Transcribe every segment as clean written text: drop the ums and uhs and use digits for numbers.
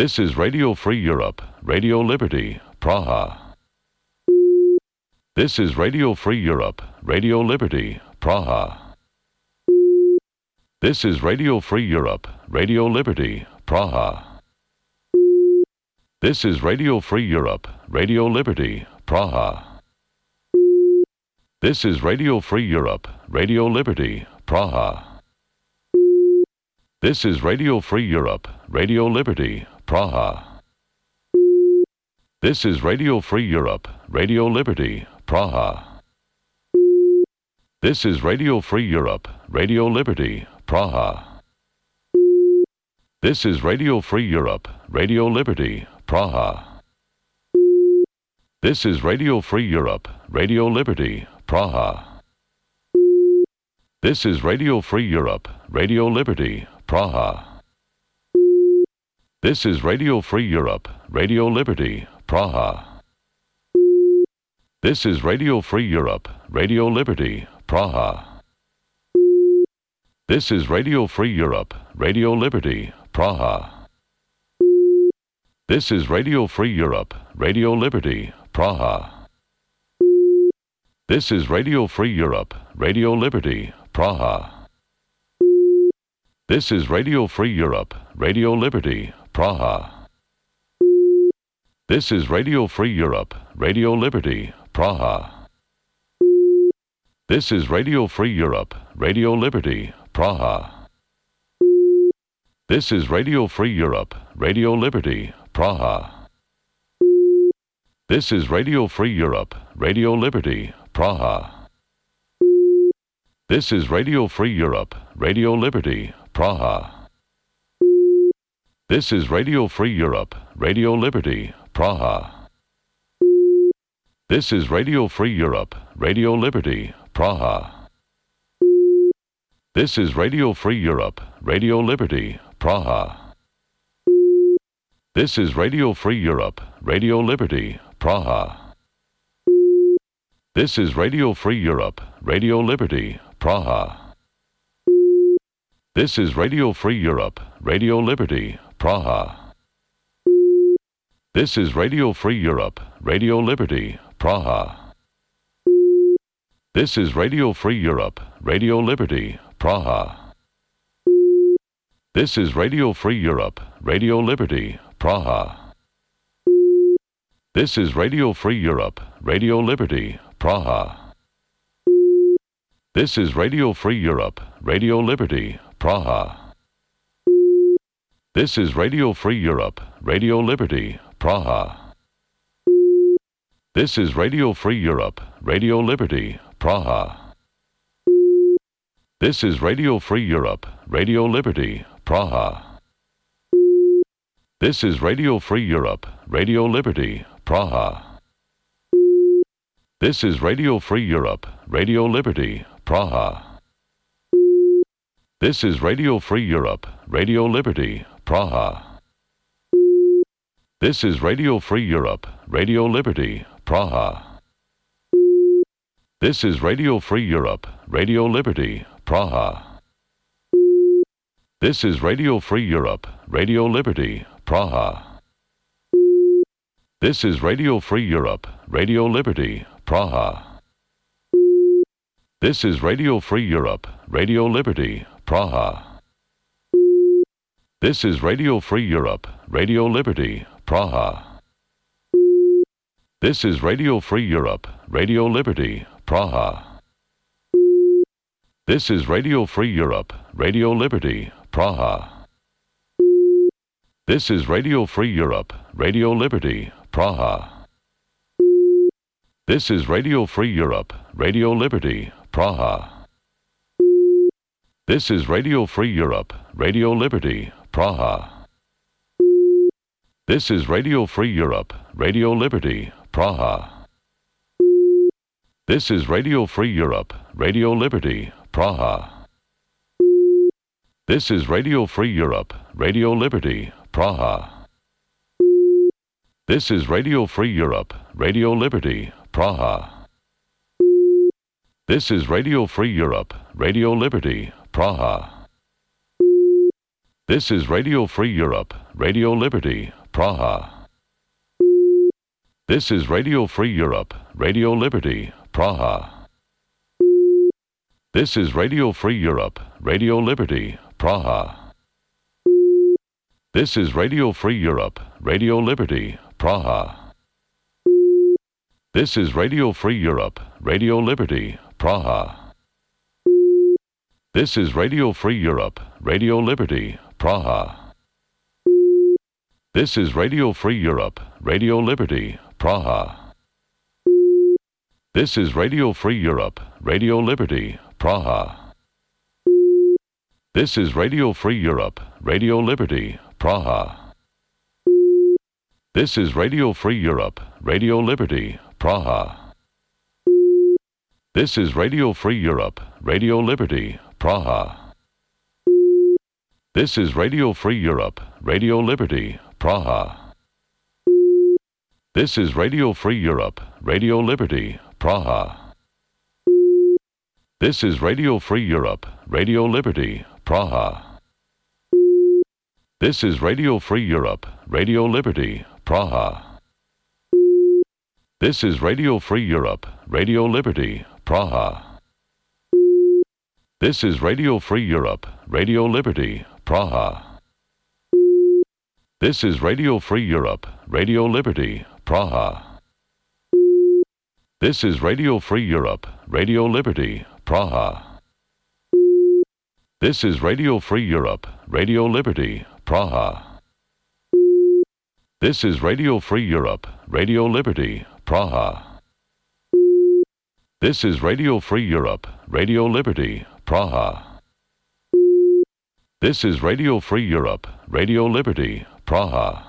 This is Radio Free Europe, Radio Liberty, Praha. This is Radio Free Europe, Radio Liberty, Praha. This is Radio Free Europe, Radio Liberty, Praha. This is Radio Free Europe, Radio Liberty, Praha. This is Radio Free Europe, Radio Liberty, Praha. This is Radio Free Europe, Radio Liberty, Praha. This is Radio Free Europe, Radio Liberty, Praha. This is Radio Free Europe, Radio Liberty, Praha. This is Radio Free Europe, Radio Liberty, Praha. This is Radio Free Europe, Radio Liberty, Praha. This is Radio Free Europe, Radio Liberty, Praha. This is Radio Free Europe, Radio Liberty, Praha. This is Radio Free Europe, Radio Liberty, Praha. This is Radio Free Europe, Radio Liberty, Praha. This is Radio Free Europe, Radio Liberty, Praha. This is Radio Free Europe, Radio Liberty, Praha. This is Radio Free Europe, Radio Liberty, Praha. This is Radio Free Europe, Radio Liberty, Praha. This is Radio Free Europe, Radio Liberty, Praha. This is Radio Free Europe, Radio Liberty, Praha. This is Radio Free Europe, Radio Liberty, Praha. This is Radio Free Europe, Radio Liberty, Praha. This is Radio Free Europe, Radio Liberty, Praha. This is Radio Free Europe, Radio Liberty, Praha. This is Radio Free Europe, Radio Liberty, Praha. This is Radio Free Europe, Radio Liberty, Praha. This is Radio Free Europe, Radio Liberty, Praha. This is Radio Free Europe, Radio Liberty, Praha. This is Radio Free Europe, Radio Liberty, Praha. This is Radio Free Europe, Radio Liberty, Praha. This is Radio Free Europe, Radio Liberty, Praha. This is Radio Free Europe, Radio Liberty, Praha. This is Radio Free Europe, Radio Liberty, Praha. This is Radio Free Europe, Radio Liberty, Praha. This is Radio Free Europe, Radio Liberty, Praha. This is Radio Free Europe, Radio Liberty, Praha. This is Radio Free Europe, Radio Liberty, Praha. This is Radio Free Europe, Radio Liberty, Praha. This is Radio Free Europe, Radio Liberty, Praha. This is Radio Free Europe, Radio Liberty, Praha. This is Radio Free Europe, Radio Liberty, Praha. This is Radio Free Europe, Radio Liberty, Praha. This is Radio Free Europe, Radio Liberty, Praha. This is Radio Free Europe, Radio Liberty, Praha. This is Radio Free Europe, Radio Liberty, Praha. This is Radio Free Europe, Radio Liberty, Praha. This is Radio Free Europe, Radio Liberty, Praha. This is Radio Free Europe, Radio Liberty, Praha. This is Radio Free Europe, Radio Liberty, Praha. This is Radio Free Europe, Radio Liberty, Praha. This is Radio Free Europe, Radio Liberty, Praha. This is Radio Free Europe, Radio Liberty, Praha. This is Radio Free Europe, Radio Liberty, Praha. This is Radio Free Europe, Radio Liberty, Praha. This is Radio Free Europe, Radio Liberty, Praha. This is Radio Free Europe, Radio Liberty, Praha. This is Radio Free Europe, Radio Liberty, Praha. This is Radio Free Europe, Radio Liberty, Praha. This is Radio Free Europe, Radio Liberty, Praha. This is Radio Free Europe, Radio Liberty, Praha. This is Radio Free Europe, Radio Liberty, Praha. This is Radio Free Europe, Radio Liberty, Praha. This is Radio Free Europe, Radio Liberty, Praha. This is Radio Free Europe, Radio Liberty, Praha. This is Radio Free Europe, Radio Liberty, Praha. This is Radio Free Europe, Radio Liberty, Praha. This is Radio Free Europe, Radio Liberty, Praha. This is Radio Free Europe, Radio Liberty, Praha. This is Radio Free Europe, Radio Liberty, Praha. This is Radio Free Europe, Radio Liberty, Praha. This is Radio Free Europe, Radio Liberty, Praha. This is Radio Free Europe, Radio Liberty, Praha. This is Radio Free Europe, Radio Liberty, Praha. This is Radio Free Europe, Radio Liberty, Praha. This is Radio Free Europe, Radio Liberty, Praha. This is Radio Free Europe, Radio Liberty, Praha. This is Radio Free Europe, Radio Liberty, Praha. This is Radio Free Europe, Radio Liberty, Praha.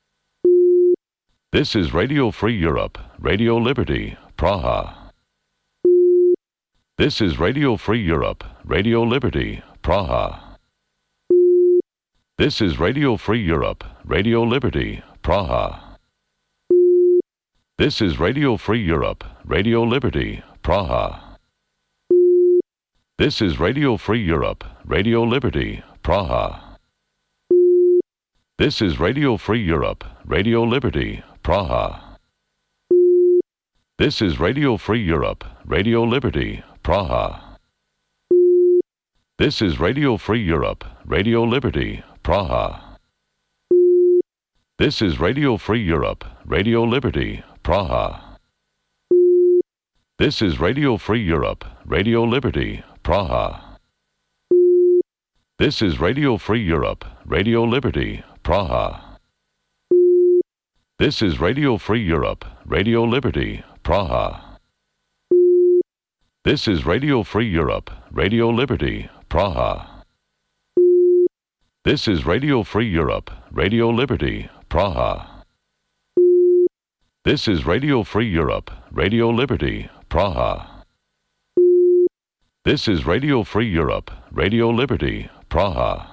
This is Radio Free Europe, Radio Liberty, Praha. This is Radio Free Europe, Radio Liberty, Praha. This is Radio Free Europe, Radio Liberty, Praha. This is Radio Free Europe, Radio Liberty, Praha. This is Radio Free Europe, Radio Liberty, Praha. This is Radio Free Europe, Radio Liberty, Praha. This is Radio Free Europe, Radio Liberty, Praha. This is Radio Free Europe, Radio Liberty, Praha. This is Radio Free Europe, Radio Liberty, Praha. This is Radio Free Europe, Radio Liberty, Praha. This is Radio Free Europe, Radio Liberty, Praha. This is Radio Free Europe, Radio Liberty, Praha. This is Radio Free Europe, Radio Liberty, Praha. This is Radio Free Europe, Radio Liberty, Praha. This is Radio Free Europe, Radio Liberty, Praha. This is Radio Free Europe, Radio Liberty, Praha.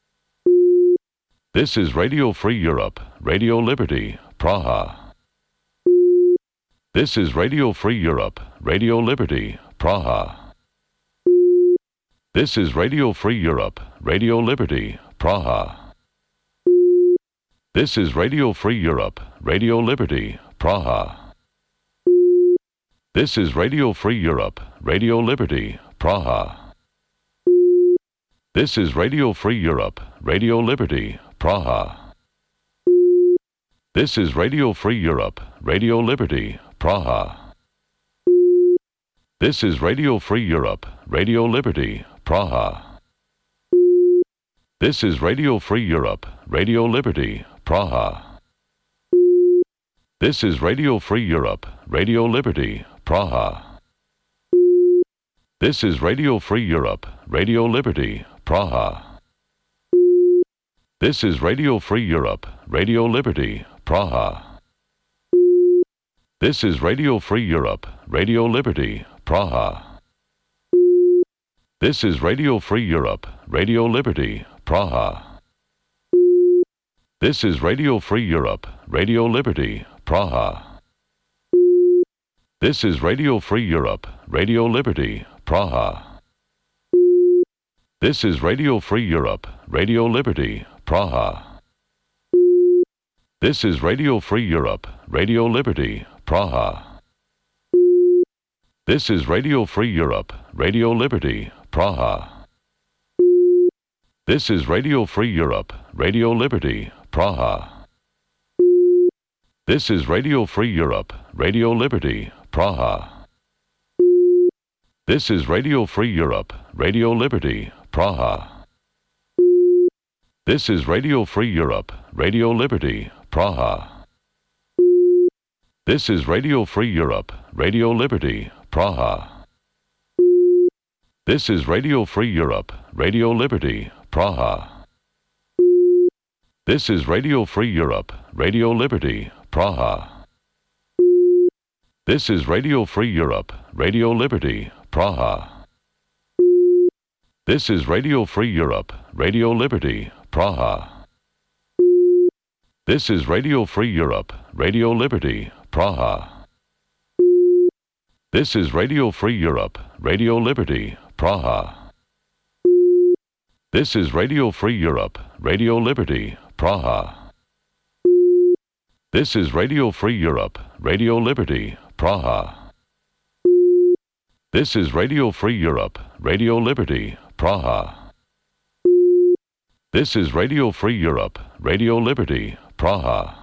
This is Radio Free Europe, Radio Liberty, Praha. This is Radio Free Europe, Radio Liberty, Praha. This is Radio Free Europe, Radio Liberty, Praha. This is Radio Free Europe, Radio Liberty, Praha. This is Radio Free Europe, Radio Liberty, Praha. This is Radio Free Europe, Radio Liberty, Praha. This is Radio Free Europe, Radio Liberty, Praha. This is Radio Free Europe, Radio Liberty, Praha. This is Radio Free Europe, Radio Liberty, Praha. This is Radio Free Europe, Radio Liberty, Praha. This is Radio Free Europe, Radio Liberty, Praha. This is Radio Free Europe, Radio Liberty, Praha. This is Radio Free Europe, Radio Liberty, Praha. This is Radio Free Europe, Radio Liberty, Praha. This is Radio Free Europe, Radio Liberty, Praha. This is Radio Free Europe, Radio Liberty, Praha. This is Radio Free Europe, Radio Liberty, Praha. This is Radio Free Europe, Radio Liberty, Praha. This is Radio Free Europe, Radio Liberty, Praha. This is Radio Free Europe, Radio Liberty, Praha. This is Radio Free Europe, Radio Liberty, Praha. This is Radio Free Europe, Radio Liberty, Praha. This is Radio Free Europe, Radio Liberty, Praha. This is Radio Free Europe, Radio Liberty, Praha. This is Radio Free Europe, Radio Liberty, Praha. This is Radio Free Europe, Radio Liberty, Praha. This is Radio Free Europe, Radio Liberty, Praha. This is Radio Free Europe, Radio Liberty, Praha. This is Radio Free Europe, Radio Liberty, Praha. This is Radio Free Europe, Radio Liberty, Praha. This is Radio Free Europe, Radio Liberty, Praha. This is Radio Free Europe, Radio Liberty, Praha. This is Radio Free Europe, Radio Liberty, Praha. This is Radio Free Europe, Radio Liberty, Praha.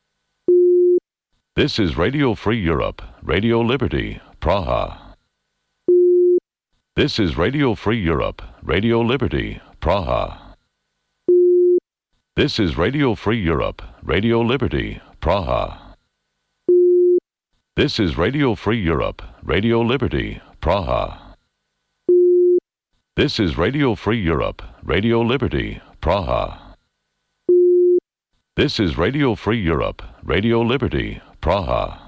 This is Radio Free Europe, Radio Liberty, Praha. This is Radio Free Europe, Radio Liberty, Praha. This is Radio Free Europe, Radio Liberty, Praha. This is Radio Free Europe, Radio Liberty, Praha. This is Radio Free Europe, Radio Liberty, Praha. This is Radio Free Europe, Radio Liberty, Praha.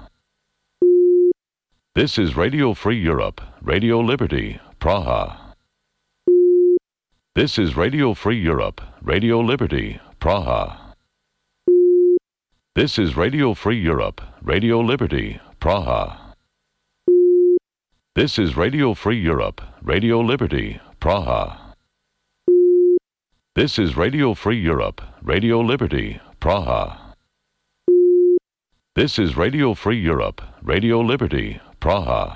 This is Radio Free Europe, Radio Liberty, Praha. This is Radio Free Europe, Radio Liberty, Praha. This is Radio Free Europe, Radio Liberty, Praha. This is Radio Free Europe, Radio Liberty, Praha. This is Radio Free Europe, Radio Liberty, Praha. This is Radio Free Europe, Radio Liberty, Praha.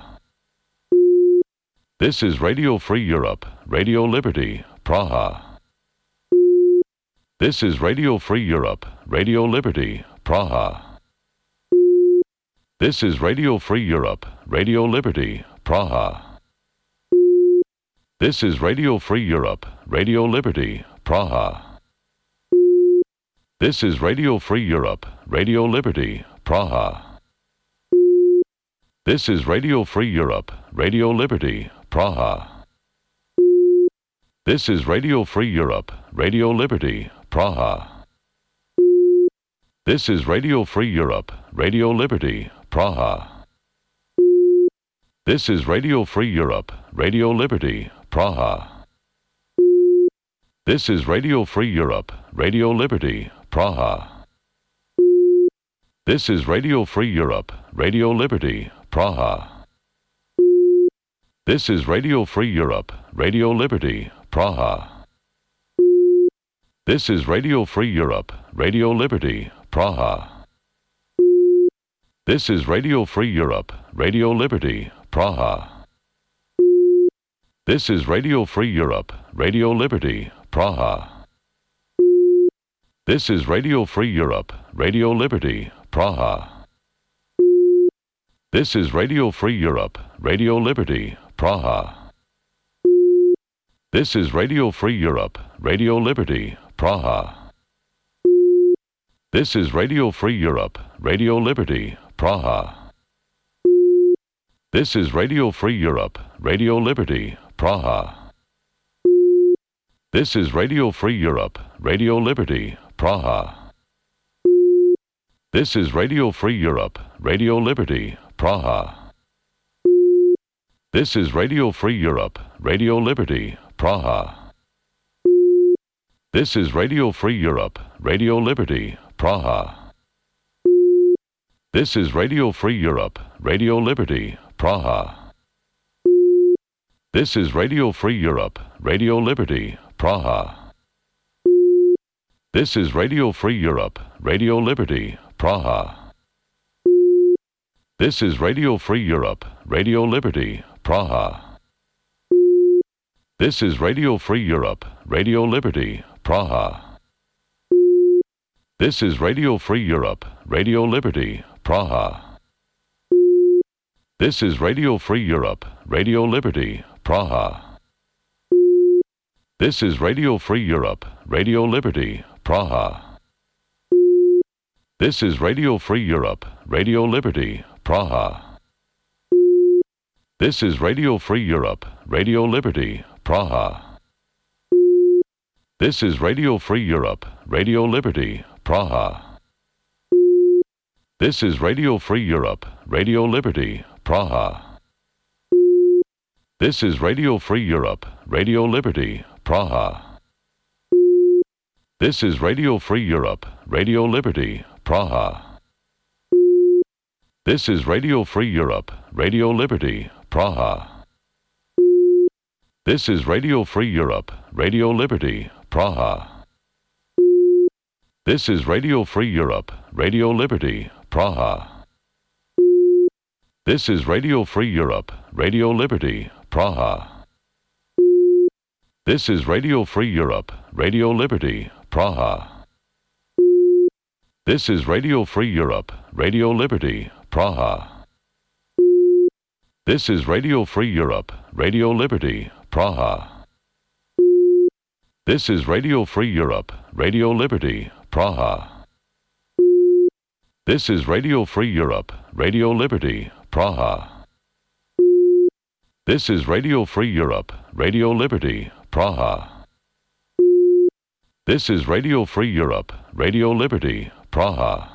This is Radio Free Europe, Radio Liberty, Praha. This is Radio Free Europe, Radio Liberty, Praha. This is Radio Free Europe, Radio Liberty, Praha. This is Radio Free Europe, Radio Liberty, Praha. This is Radio Free Europe, Radio Liberty, Praha. This is Radio Free Europe, Radio Liberty, Praha. This is Radio Free Europe, Radio Liberty, Praha. This is Radio Free Europe, Radio Liberty, Praha. This is Radio Free Europe, Radio Liberty, Praha. This is Radio Free Europe, Radio Liberty, Praha. This is Radio Free Europe, Radio Liberty, Praha. This is Radio Free Europe, Radio Liberty, Praha. This is Radio Free Europe, Radio Liberty, Praha. This is Radio Free Europe, Radio Liberty, Praha. This is Radio Free Europe, Radio Liberty, Praha. This is Radio Free Europe, Radio Liberty, Praha. This is Radio Free Europe, Radio Liberty, Praha. This is Radio Free Europe, Radio Liberty, Praha. This is Radio Free Europe, Radio Liberty, Praha. This is Radio Free Europe, Radio Liberty, Praha. This is Radio Free Europe, Radio Liberty, Praha. This is Radio Free Europe, Radio Liberty, Praha. This is Radio Free Europe, Radio Liberty, Praha. This is Radio Free Europe, Radio Liberty, Praha. This is Radio Free Europe, Radio Liberty, Praha. This is Radio Free Europe, Radio Liberty, Praha. This is Radio Free Europe, Radio Liberty, Praha. This is Radio Free Europe, Radio Liberty, Praha. This is Radio Free Europe, Radio Liberty, Praha. This is Radio Free Europe, Radio Liberty, Praha. This is Radio Free Europe, Radio Liberty, Praha. This is Radio Free Europe, Radio Liberty, Praha. This is Radio Free Europe, Radio Liberty, Praha. This is Radio Free Europe, Radio Liberty, Praha. This is Radio Free Europe, Radio Liberty, Praha. This is Radio Free Europe, Radio Liberty, Praha. This is Radio Free Europe, Radio Liberty, Praha. This is Radio Free Europe, Radio Liberty, Praha. This is Radio Free Europe, Radio Liberty, Praha. This is Radio Free Europe, Radio Liberty, Praha. This is Radio Free Europe, Radio Liberty, Praha. This is Radio Free Europe, Radio Liberty, Praha. This is Radio Free Europe, Radio Liberty, Praha. This is Radio Free Europe, Radio Liberty, Praha. This is Radio Free Europe, Radio Liberty, Praha. This is Radio Free Europe, Radio Liberty, Praha. This is Radio Free Europe, Radio Liberty, Praha. This is Radio Free Europe, Radio Liberty, Praha. This is Radio Free Europe, Radio Liberty, Praha.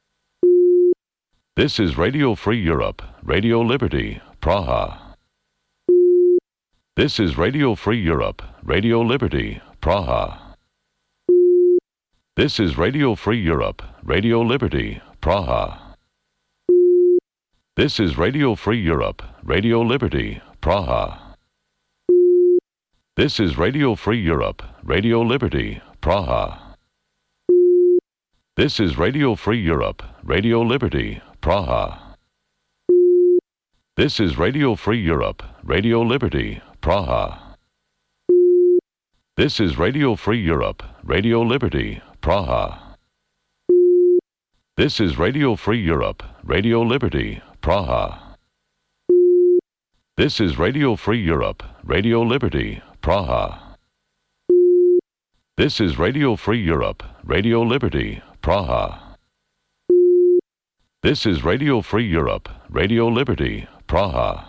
This is Radio Free Europe, Radio Liberty, Praha. This is Radio Free Europe, Radio Liberty, Praha. This is Radio Free Europe, Radio Liberty, Praha. This is Radio Free Europe, Radio Liberty, Praha. This is Radio Free Europe, Radio Liberty, Praha. This is Radio Free Europe, Radio Liberty, Praha. This is Radio Free Europe, Radio Liberty, Praha. This is Radio Free Europe, Radio Liberty, Praha. This is Radio Free Europe, Radio Liberty, Praha. This is Radio Free Europe, Radio Liberty, Praha. This is Radio Free Europe, Radio Liberty, Praha. This is Radio Free Europe, Radio Liberty, Praha.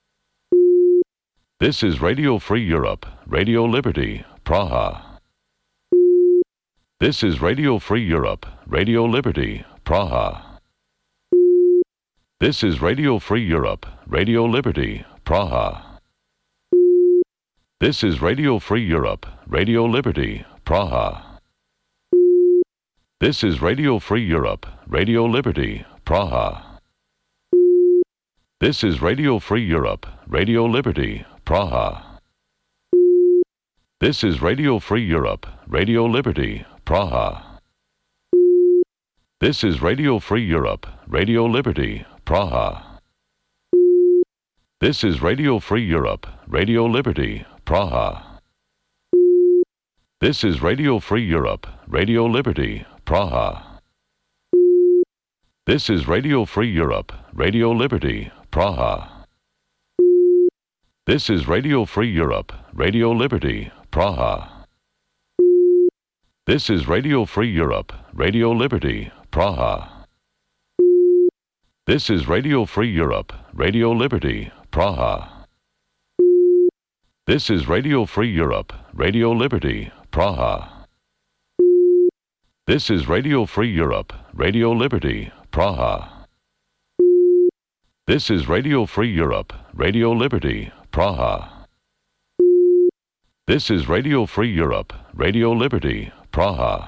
This is Radio Free Europe, Radio Liberty, Praha. This is Radio Free Europe, Radio Liberty, Praha. This is Radio Free Europe, Radio Liberty, Praha. This is Radio Free Europe, Radio Liberty, Praha. This is Radio Free Europe, Radio Liberty, Praha. This is Radio Free Europe, Radio Liberty, Praha. This is Radio Free Europe, Radio Liberty, Praha. This is Radio Free Europe, Radio Liberty, Praha. This is Radio Free Europe, Radio Liberty, Praha. This is Radio Free Europe, Radio Liberty, Praha. This is Radio Free Europe, Radio Liberty, Praha. This is Radio Free Europe, Radio Liberty, Praha. This is Radio Free Europe, Radio Liberty, Praha. This is Radio Free Europe, Radio Liberty, Praha. This is Radio Free Europe, Radio Liberty, Praha. This is Radio Free Europe, Radio Liberty, Praha. This is Radio Free Europe, Radio Liberty, Praha. This is Radio Free Europe, Radio Liberty, Praha.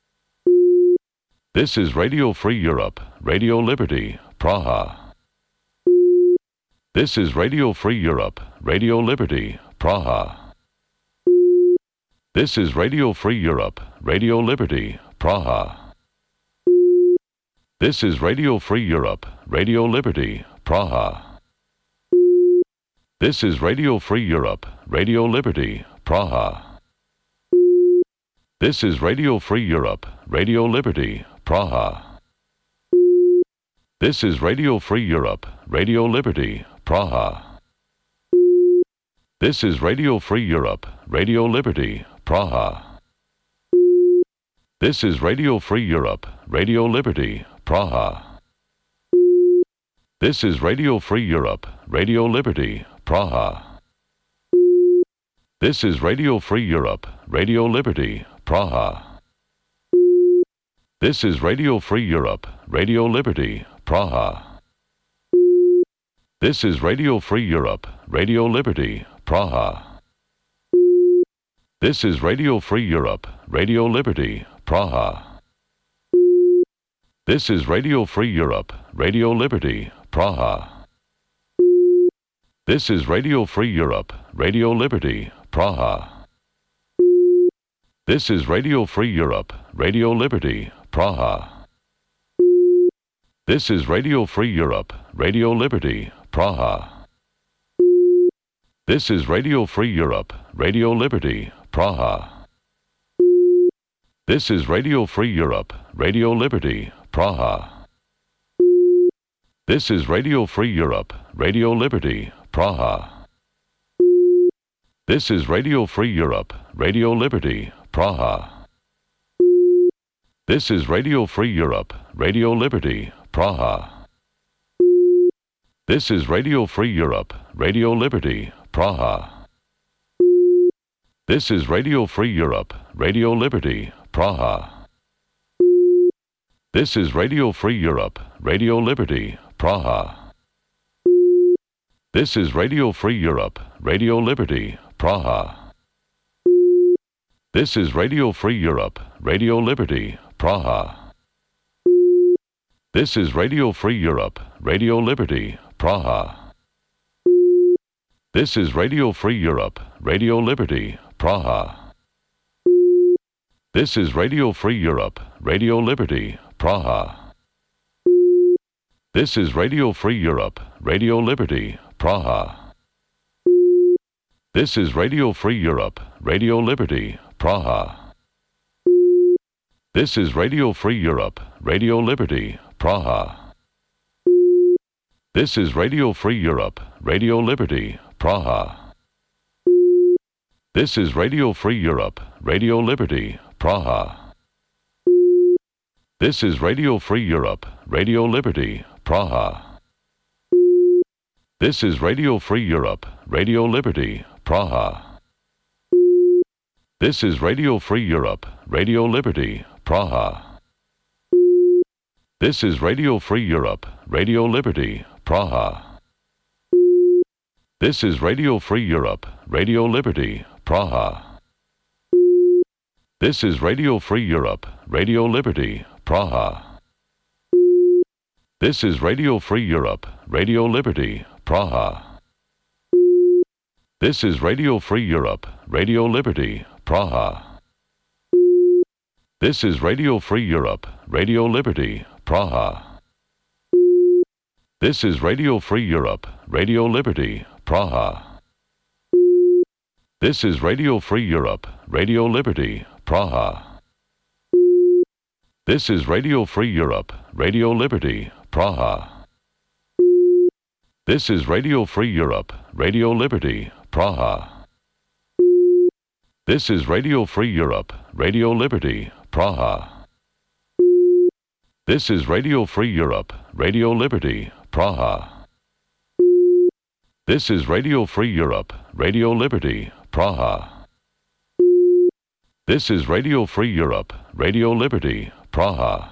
This is Radio Free Europe, Radio Liberty, Praha. This is Radio Free Europe, Radio Liberty, Praha. This is Radio Free Europe, Radio Liberty, Praha. This is Radio Free Europe, Radio Liberty, Praha. This is Radio Free Europe, Radio Liberty, Praha. This is Radio Free Europe, Radio Liberty, Praha. This is Radio Free Europe, Radio Liberty, Praha. This is Radio Free Europe, Radio Liberty, Praha. This is Radio Free Europe, Radio Liberty, Praha. This is Radio Free Europe, Radio Liberty, Praha. This is Radio Free Europe, Radio Liberty, Praha. This is Radio Free Europe, Radio Liberty, Praha. This is Radio Free Europe, Radio Liberty, Praha. This is Radio Free Europe, Radio Liberty, Praha. This is Radio Free Europe, Radio Liberty, Praha. This is Radio Free Europe, Radio Liberty, Praha. This is Radio Free Europe, Radio Liberty, Praha. This is Radio Free Europe, Radio Liberty, Praha. This is Radio Free Europe, Radio Liberty, Praha. This is Radio Free Europe, Radio Liberty, Praha. This is Radio Free Europe, Radio Liberty, Praha. This is Radio Free Europe, Radio Liberty, Praha. This is Radio Free Europe, Radio Liberty, Praha. This is Radio Free Europe, Radio Liberty, Praha. This is Radio Free Europe, Radio Liberty, Praha. This is Radio Free Europe, Radio Liberty, Praha. This is Radio Free Europe, Radio Liberty, Praha. This is Radio Free Europe, Radio Liberty, Praha. This is Radio Free Europe, Radio Liberty, Praha. This is Radio Free Europe, Radio Liberty, Praha. This is Radio Free Europe, Radio Liberty, Praha. This is Radio Free Europe, Radio Liberty, Praha. This is Radio Free Europe, Radio Liberty, Praha. This is Radio Free Europe, Radio Liberty, Praha. This is Radio Free Europe, Radio Liberty, Praha. This is Radio Free Europe, Radio Liberty, Praha. This is Radio Free Europe, Radio Liberty, Praha. This is Radio Free Europe, Radio Liberty, Praha. This is Radio Free Europe, Radio Liberty, Praha. This is Radio Free Europe, Radio Liberty, Praha. This is Radio Free Europe, Radio Liberty, Praha. This is Radio Free Europe, Radio Liberty, Praha. This is Radio Free Europe, Radio Liberty, Praha. This is Radio Free Europe, Radio Liberty, Praha. This is Radio Free Europe, Radio Liberty, Praha. This is Radio Free Europe, Radio Liberty, Praha. This is Radio Free Europe, Radio Liberty, Praha. This is Radio Free Europe, Radio Liberty, Praha. This is Radio Free Europe, Radio Liberty, Praha. This is Radio Free Europe, Radio Liberty, Praha. This is Radio Free Europe, Radio Liberty, Praha. This is Radio Free Europe, Radio Liberty, Praha. This is Radio Free Europe, Radio Liberty, Praha.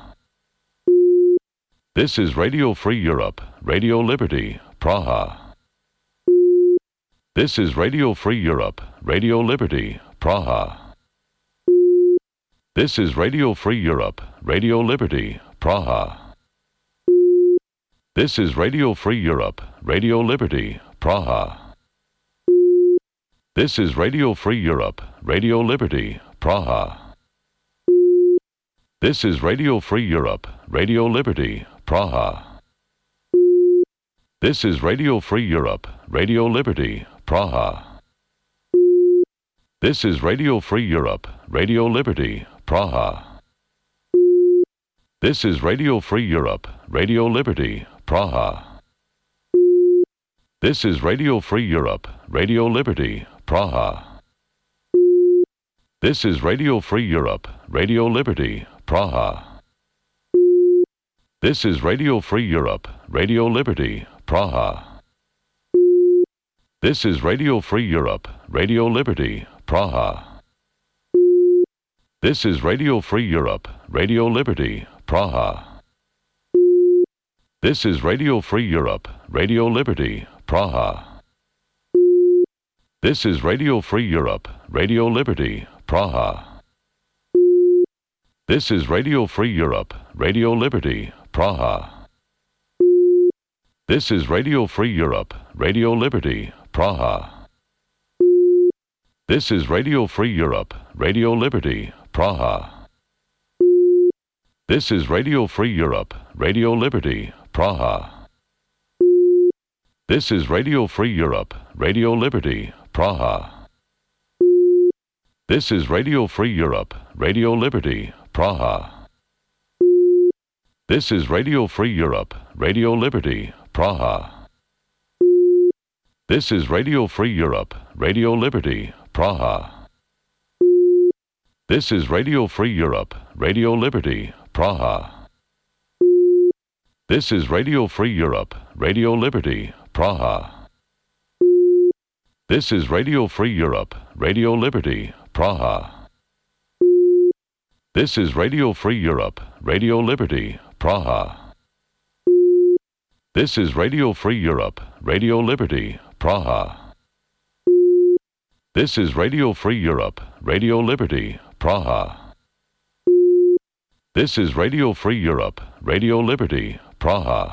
This is Radio Free Europe, Radio Liberty, Praha. This is Radio Free Europe, Radio Liberty, Praha. This is Radio Free Europe, Radio Liberty, Praha. This is Radio Free Europe, Radio Liberty, Praha. This is Radio Free Europe, Radio Liberty, Praha. This is Radio Free Europe, Radio Liberty, Praha. This is Radio Free Europe, Radio Liberty, Praha. This is Radio Free Europe, Radio Liberty, Praha. This is Radio Free Europe, Radio Liberty, Praha. This is Radio Free Europe, Radio Liberty, Praha. This is Radio Free Europe, Radio Liberty, Praha. This is Radio Free Europe, Radio Liberty, Praha. This is Radio Free Europe, Radio Liberty, Praha. This is Radio Free Europe, Radio Liberty, Praha. This is Radio Free Europe, Radio Liberty, Praha. This is Radio Free Europe, Radio Liberty, Praha. This is Radio Free Europe, Radio Liberty, Praha. This is Radio Free Europe, Radio Liberty, Praha. This is Radio Free Europe, Radio Liberty, Praha. This is Radio Free Europe, Radio Liberty, Praha. This is Radio Free Europe, Radio Liberty, Praha. This is Radio Free Europe, Radio Liberty, Praha. This is Radio Free Europe, Radio Liberty, Praha. This is Radio Free Europe, Radio Liberty, Praha. This is Radio Free Europe, Radio Liberty, Praha. This is Radio Free Europe, Radio Liberty, Praha. This is Radio Free Europe, Radio Liberty, Praha. This is Radio Free Europe, Radio Liberty, Praha. This is Radio Free Europe, Radio Liberty, Praha. This is Radio Free Europe, Radio Liberty, Praha. This is Radio Free Europe, Radio Liberty, Praha.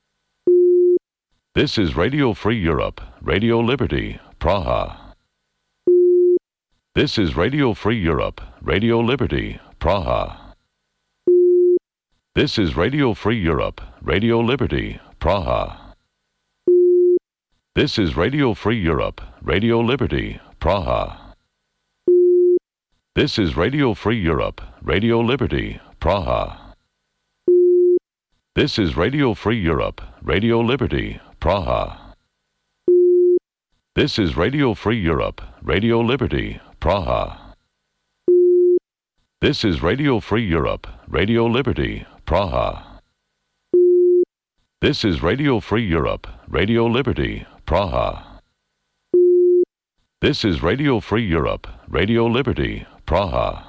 This is Radio Free Europe, Radio Liberty, Praha. This is Radio Free Europe, Radio Liberty, Praha. This is Radio Free Europe, Radio Liberty, Praha. This is Radio Free Europe, Radio Liberty, Praha. This is Radio Free Europe, Radio Liberty, Praha. This is Radio Free Europe, Radio Liberty, Praha. This is Radio Free Europe, Radio Liberty, Praha. This is Radio Free Europe, Radio Liberty, Praha. This is Radio Free Europe, Radio Liberty, Praha. This is Radio Free Europe, Radio Liberty, Praha.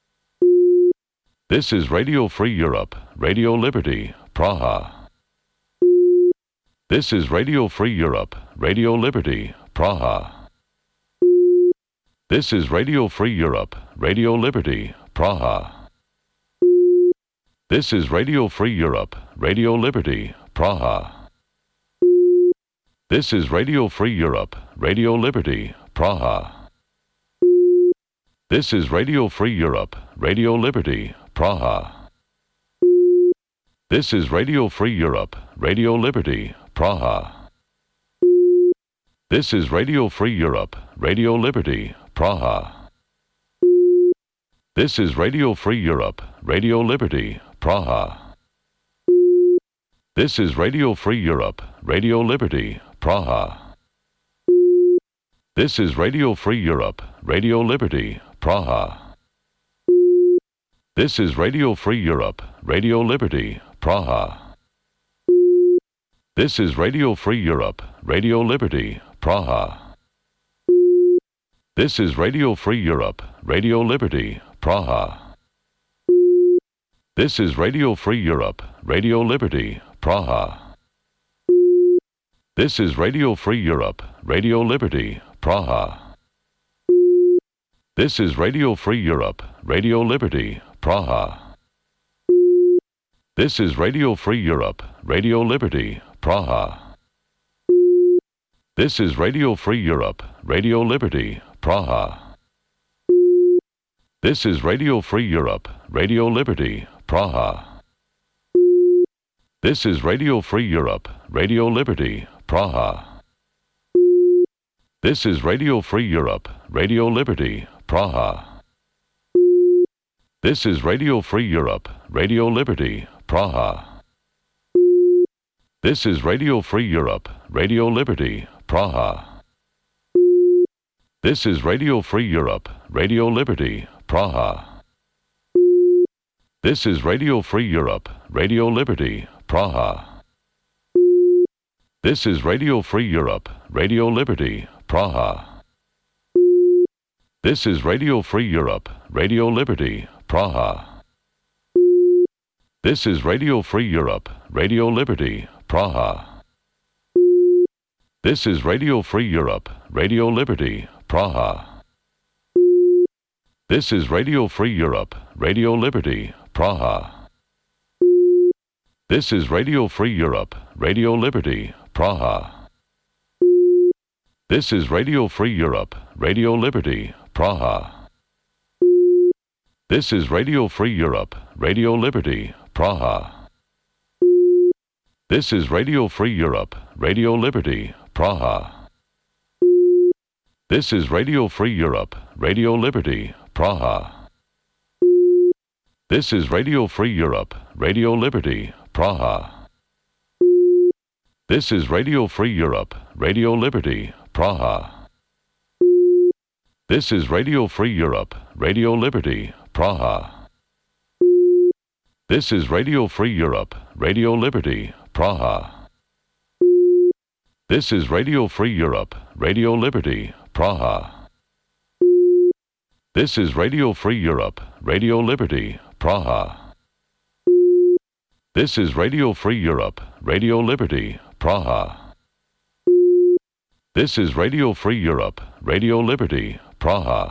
This is Radio Free Europe, Radio Liberty, Praha. This is Radio Free Europe, Radio Liberty, Praha. This is Radio Free Europe, Radio Liberty, Praha. This is Radio Free Europe, Radio Liberty, Praha. This is Radio Free Europe, Radio Liberty, Praha. This is Radio Free Europe, Radio Liberty, Praha. This is Radio Free Europe, Radio Liberty, Praha. This is Radio Free Europe, Radio Liberty, Praha. This is Radio Free Europe, Radio Liberty, Praha. This is Radio Free Europe, Radio Liberty, Praha. This is Radio Free Europe, Radio Liberty, Praha. This is Radio Free Europe, Radio Liberty, Praha. This is Radio Free Europe, Radio Liberty, Praha. This is Radio Free Europe, Radio Liberty, Praha. This is Radio Free Europe, Radio Liberty, Praha. This is Radio Free Europe, Radio Liberty, Praha. This is Radio Free Europe, Radio Liberty, Praha. This is Radio Free Europe, Radio Liberty, Praha. This is Radio Free Europe, Radio Liberty, Praha. This is Radio Free Europe, Radio Liberty, Praha. This is Radio Free Europe, Radio Liberty, Praha. This is Radio Free Europe, Radio Liberty, Praha. This is Radio Free Europe, Radio Liberty, Praha. This is Radio Free Europe, Radio Liberty, Praha. This is Radio Free Europe, Radio Liberty, Praha. This is Radio Free Europe, Radio Liberty, Praha. This is Radio Free Europe, Radio Liberty, Praha. This is Radio Free Europe, Radio Liberty, Praha. This is Radio Free Europe, Radio Liberty, Praha. This is Radio Free Europe, Radio Liberty, Praha. This is Radio Free Europe, Radio Liberty, Praha. This is Radio Free Europe, Radio Liberty, Praha. This is Radio Free Europe, Radio Liberty, Praha. This is Radio Free Europe, Radio Liberty, Praha. This is Radio Free Europe, Radio Liberty, Praha. This is Radio Free Europe, Radio Liberty, Praha. This is Radio Free Europe, Radio Liberty, Praha. This is Radio Free Europe, Radio Liberty, Praha. This is Radio Free Europe, Radio Liberty, Praha. This is Radio Free Europe, Radio Liberty, Praha. This is Radio Free Europe, Radio Liberty, Praha. This is Radio Free Europe, Radio Liberty, Praha. This is Radio Free Europe, Radio Liberty, Praha. This is Radio Free Europe, Radio Liberty, Praha.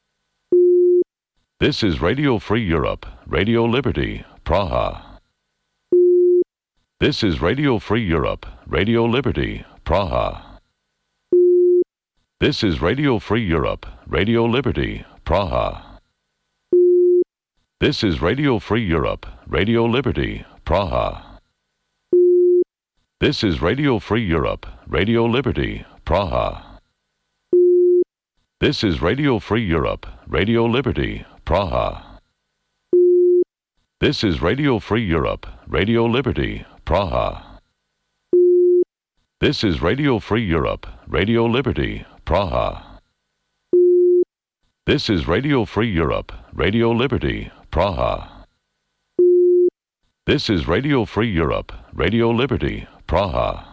This is Radio Free Europe, Radio Liberty, Praha. This is Radio Free Europe, Radio Liberty, Praha. This is Radio Free Europe, Radio Liberty, Praha. This is Radio Free Europe, Radio Liberty, Praha. This is Radio Free Europe, Radio Liberty, Praha. This is Radio Free Europe, Radio Liberty, Praha. This is Radio Free Europe, Radio Liberty, Praha. This is Radio Free Europe, Radio Liberty, Praha. This is Radio Free Europe, Radio Liberty, Praha. This is Radio Free Europe, Radio Liberty, Praha.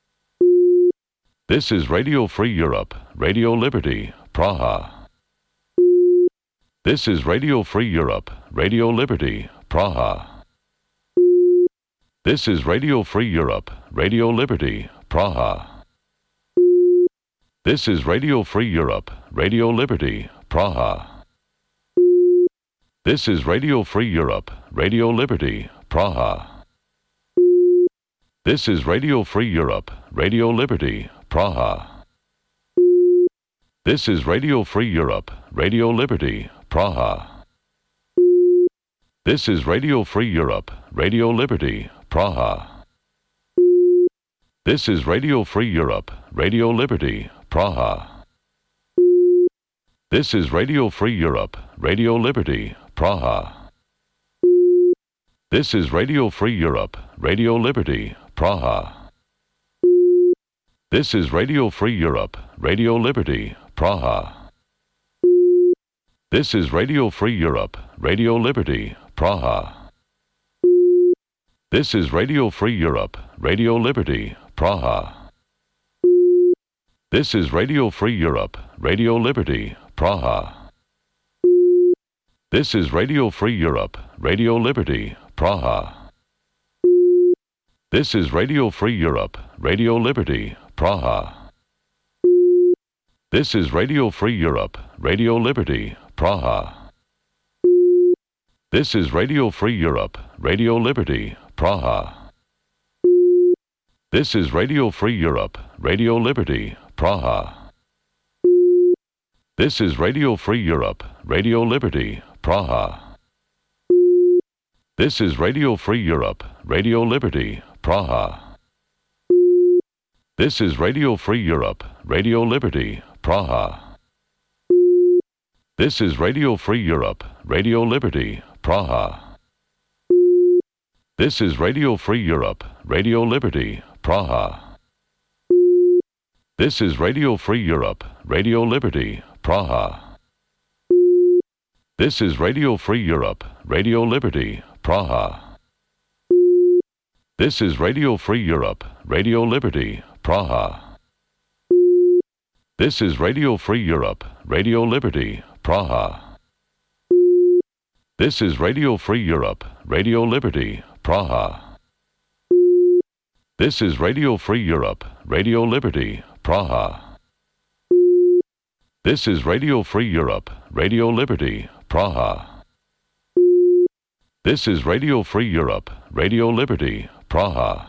This is Radio Free Europe, Radio Liberty, Praha. This is Radio Free Europe, Radio Liberty, Praha. This is Radio Free Europe, Radio Liberty, Praha. This is Radio Free Europe, Radio Liberty, Praha. This is Radio Free Europe, Radio Liberty, Praha. This is Radio Free Europe, Radio Liberty, Praha. This is Radio Free Europe, Radio Liberty, Praha. This is Radio Free Europe, Radio Liberty, Praha. This is Radio Free Europe, Radio Liberty, Praha. This is Radio Free Europe, Radio Liberty, Praha. This is Radio Free Europe, Radio Liberty, Praha. This is Radio Free Europe, Radio Liberty, Praha. This is Radio Free Europe, Radio Liberty, Praha. This is Radio Free Europe, Radio Liberty, Praha. This is Radio Free Europe, Radio Liberty, Praha. This is Radio Free Europe, Radio Liberty, Praha. This is Radio Free Europe, Radio Liberty, Praha. This is Radio Free Europe, Radio Liberty, Praha. This is Radio Free Europe, Radio Liberty, Praha. This is Radio Free Europe, Radio Liberty, Praha. This is Radio Free Europe, Radio Liberty, Praha. This is Radio Free Europe, Radio Liberty, Praha. This is Radio Free Europe, Radio Liberty, Praha. This is Radio Free Europe, Radio Liberty, Praha. This is Radio Free Europe, Radio Liberty, Praha. This is Radio Free Europe, Radio Liberty, Praha. This is Radio Free Europe, Radio Liberty, Praha. This is Radio Free Europe, Radio Liberty, Praha. This is Radio Free Europe, Radio Liberty, Praha. This is Radio Free Europe, Radio Liberty, Praha. This is Radio Free Europe, Radio Liberty, Praha. This is Radio Free Europe, Radio Liberty, Praha. This is Radio Free Europe, Radio Liberty, Praha.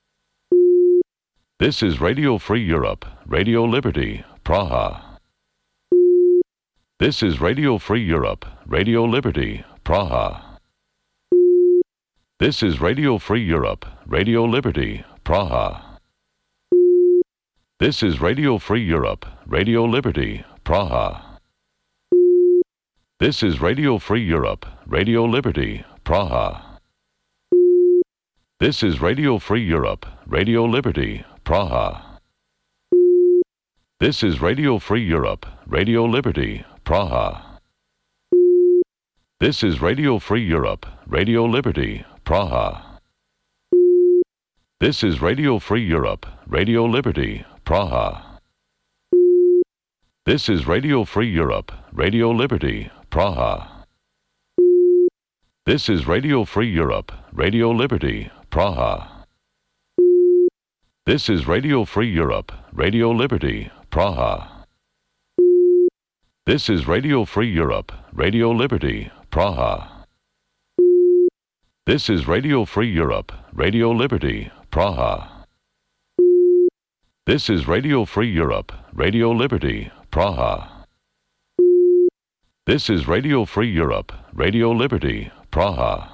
This is Radio Free Europe, Radio Liberty, Praha. This is Radio Free Europe, Radio Liberty, Praha. This is Radio Free Europe, Radio Liberty, Praha. This is Radio Free Europe, Radio Liberty, Praha. This is Radio Free Europe, Radio Liberty, Praha. This is Radio Free Europe, Radio Liberty, Praha. This is Radio Free Europe, Radio Liberty, Praha. This is Radio Free Europe, Radio Liberty, Praha. This is Radio Free Europe, Radio Liberty, Praha. This is Radio Free Europe, Radio Liberty, Praha. This is Radio Free Europe, Radio Liberty, Praha. This is Radio Free Europe, Radio Liberty, Praha. This is Radio Free Europe, Radio Liberty, Praha. This is Radio Free Europe, Radio Liberty, Praha. This is Radio Free Europe, Radio Liberty, Praha. This is Radio Free Europe, Radio Liberty, Praha.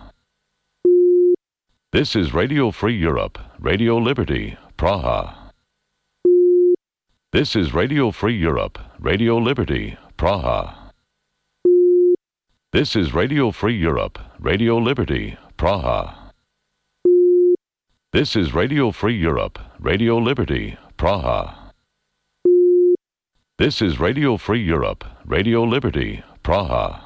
This is Radio Free Europe, Radio Liberty, Praha. This is Radio Free Europe, Radio Liberty, Praha. This is Radio Free Europe, Radio Liberty, Praha. This is Radio Free Europe, Radio Liberty, Praha. This is Radio Free Europe, Radio Liberty, Praha.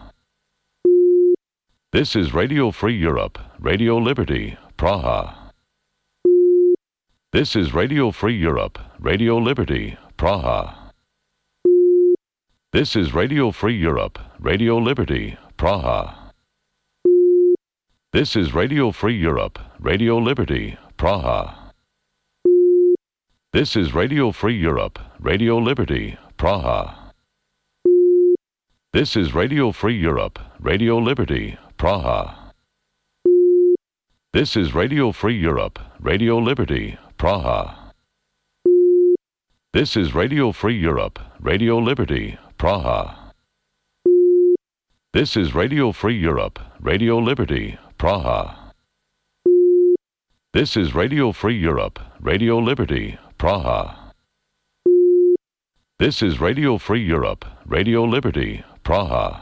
This is Radio Free Europe, Radio Liberty, Praha. This is Radio Free Europe, Radio Liberty, Praha. This is Radio Free Europe, Radio Liberty, Praha. This is Radio Free Europe, Radio Liberty, Praha. This is Radio Free Europe, Radio Liberty, Praha. This is Radio Free Europe, Radio Liberty, Praha. This is Radio Free Europe, Radio Liberty, Praha. This is Radio Free Europe, Radio Liberty, Praha. This is Radio Free Europe, Radio Liberty, Praha. This is Radio Free Europe, Radio Liberty, Praha. This is Radio Free Europe, Radio Liberty, Praha.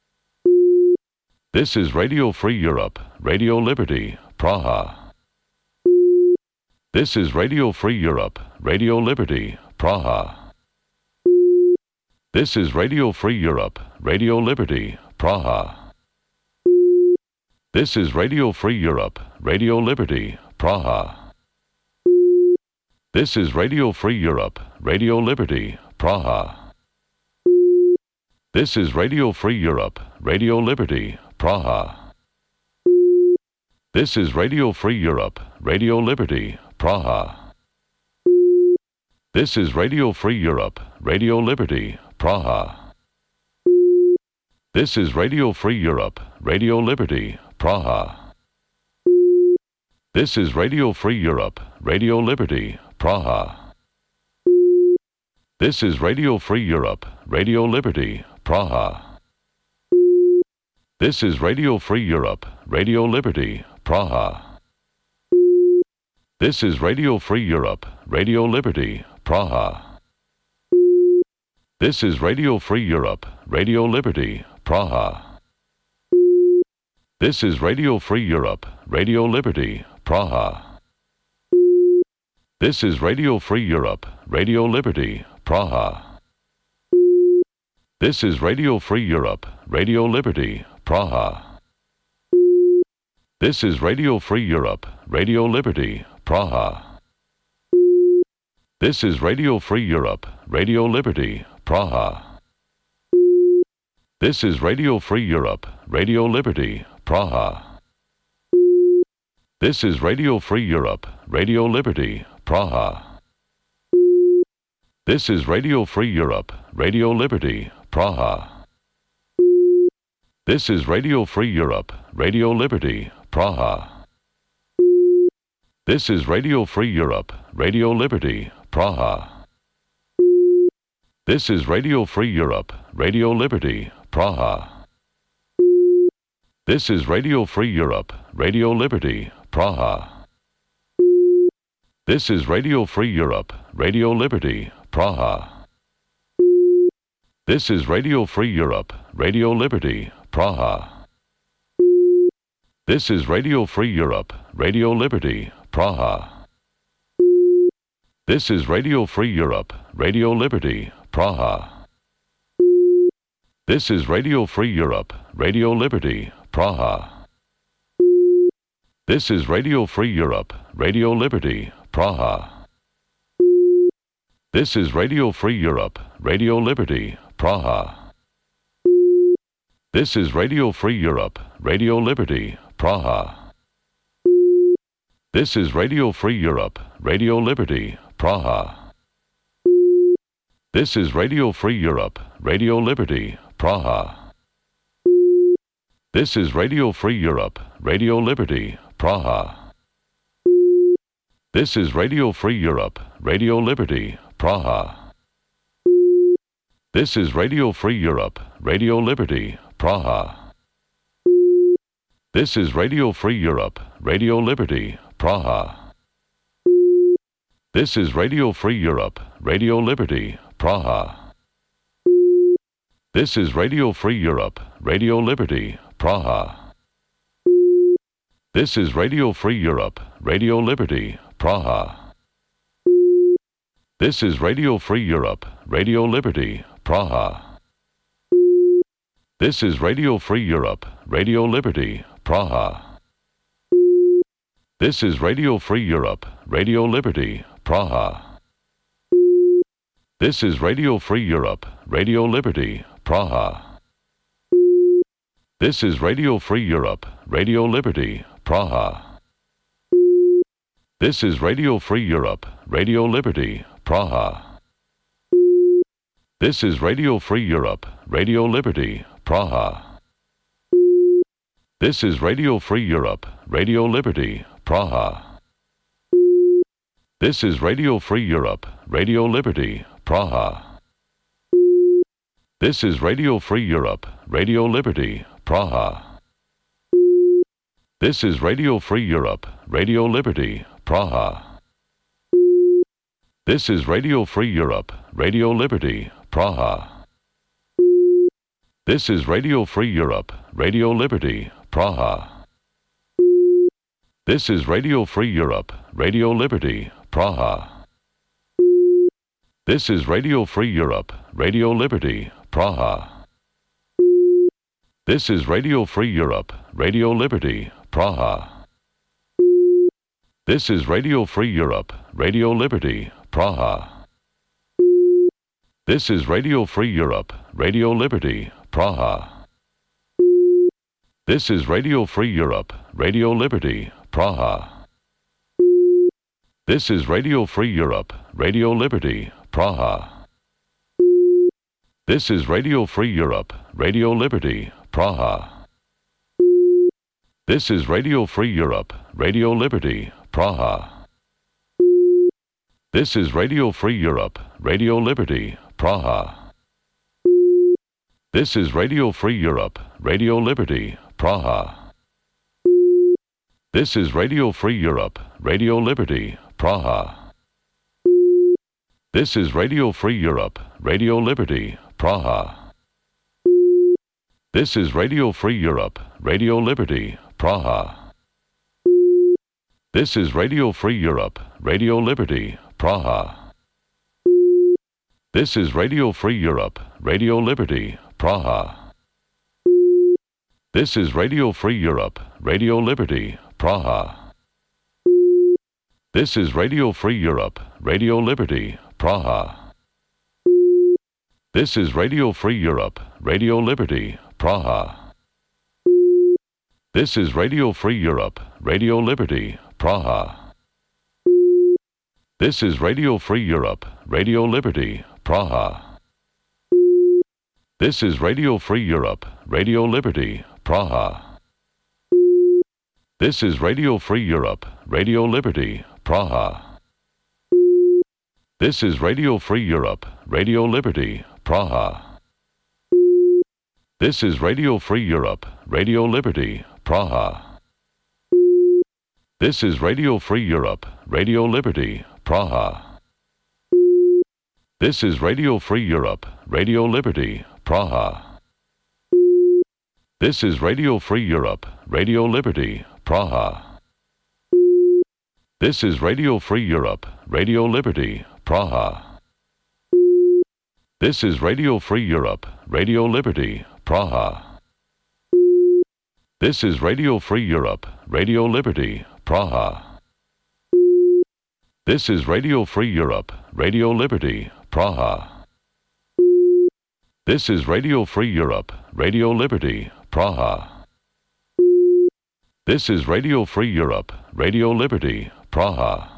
This is Radio Free Europe, Radio Liberty, Praha. This is Radio Free Europe, Radio Liberty, Praha. This is Radio Free Europe, Radio Liberty, Praha. This is Radio Free Europe, Radio Liberty, Praha. This is Radio Free Europe, Radio Liberty, Praha. This is Radio Free Europe, Radio Liberty, Praha. This is Radio Free Europe, Radio Liberty, Praha. This is Radio Free Europe, Radio Liberty, Praha. This is Radio Free Europe, Radio Liberty, Praha. This is Radio Free Europe, Radio Liberty, Praha. This is Radio Free Europe, Radio Liberty, Praha. This is Radio Free Europe, Radio Liberty, Praha. This is Radio Free Europe, Radio Liberty, Praha. This is Radio Free Europe, Radio Liberty, Praha. This is Radio Free Europe, Radio Liberty, Praha. This is Radio Free Europe, Radio Liberty, Praha. This is Radio Free Europe, Radio Liberty, Praha. This is Radio Free Europe, Radio Liberty, Praha. This is Radio Free Europe, Radio Liberty, Praha. This is Radio Free Europe, Radio Liberty, Praha. This is Radio Free Europe, Radio Liberty, Praha. This is Radio Free Europe, Radio Liberty, Praha. This is Radio Free Europe, Radio Liberty, Praha. This is Radio Free Europe, Radio Liberty, Praha. This is Radio Free Europe, Radio Liberty, Praha. This is Radio Free Europe, Radio Liberty, Praha. This is Radio Free Europe, Radio Liberty, Praha. This is Radio Free Europe, Radio Liberty, Praha. This is Radio Free Europe, Radio Liberty, Praha. This is Radio Free Europe, Radio Liberty, Praha. This is Radio Free Europe, Radio Liberty, Praha. This is Radio Free Europe, Radio Liberty, Praha. This is Radio Free Europe, Radio Liberty, Praha. This is Radio Free Europe, Radio Liberty, Praha. This is Radio Free Europe, Radio Liberty, Praha. This is Radio Free Europe, Radio Liberty, Praha. This is Radio Free Europe, Radio Liberty, Praha. This is Radio Free Europe, Radio Liberty, Praha. This is Radio Free Europe, Radio Liberty, Praha. This is Radio Free Europe, Radio Liberty, Praha. This is Radio Free Europe, Radio Liberty, Praha. This is Radio Free Europe, Radio Liberty, Praha. This is Radio Free Europe, Radio Liberty, Praha. This is Radio Free Europe, Radio Liberty, Praha. This is Radio Free Europe, Radio Liberty, Praha. This is Radio Free Europe, Radio Liberty, Praha. This is Radio Free Europe, Radio Liberty, Praha. This is Radio Free Europe, Radio Liberty, Praha. This is Radio Free Europe, Radio Liberty, Praha. This is Radio Free Europe, Radio Liberty, Praha. This is Radio Free Europe, Radio Liberty, Praha. This is Radio Free Europe, Radio Liberty, Praha. This is Radio Free Europe, Radio Liberty, Praha. This is Radio Free Europe, Radio Liberty, Praha. This is Radio Free Europe, Radio Liberty, Praha. This is Radio Free Europe, Radio Liberty, Praha. This is Radio Free Europe, Radio Liberty, Praha. This is Radio Free Europe, Radio Liberty, Praha. This is Radio Free Europe, Radio Liberty, Praha. This is Radio Free Europe, Radio Liberty, Praha. This is Radio Free Europe, Radio Liberty, Praha. This is Radio Free Europe, Radio Liberty, Praha. This is Radio Free Europe, Radio Liberty, Praha. This is Radio Free Europe, Radio Liberty, Praha. This is Radio Free Europe, Radio Liberty, Praha. This is Radio Free Europe, Radio Liberty, Praha. This is Radio Free Europe, Radio Liberty, Praha. This is Radio Free Europe, Radio Liberty, Praha. This is Radio Free Europe, Radio Liberty, Praha. This is Radio Free Europe, Radio Liberty, Praha. This is Radio Free Europe, Radio Liberty, Praha. This is Radio Free Europe, Radio Liberty, Praha. This is Radio Free Europe, Radio Liberty, Praha. This is Radio Free Europe, Radio Liberty, Praha. This is Radio Free Europe, Radio Liberty, Praha. This is Radio Free Europe, Radio Liberty, Praha. This is Radio Free Europe, Radio Liberty, Praha. This is Radio Free Europe, Radio Liberty, Praha. This is Radio Free Europe, Radio Liberty, Praha. This is Radio Free Europe, Radio Liberty, Praha. This is Radio Free Europe, Radio Liberty, Praha. This is Radio Free Europe, Radio Liberty, Praha. This is Radio Free Europe, Radio Liberty, Praha. This is Radio Free Europe, Radio Liberty, Praha. This is Radio Free Europe, Radio Liberty, Praha. This is Radio Free Europe, Radio Liberty, Praha. This is Radio Free Europe, Radio Liberty, Praha. This is Radio Free Europe, Radio Liberty, Praha. This is Radio Free Europe, Radio Liberty, Praha. This is Radio Free Europe, Radio Liberty, Praha.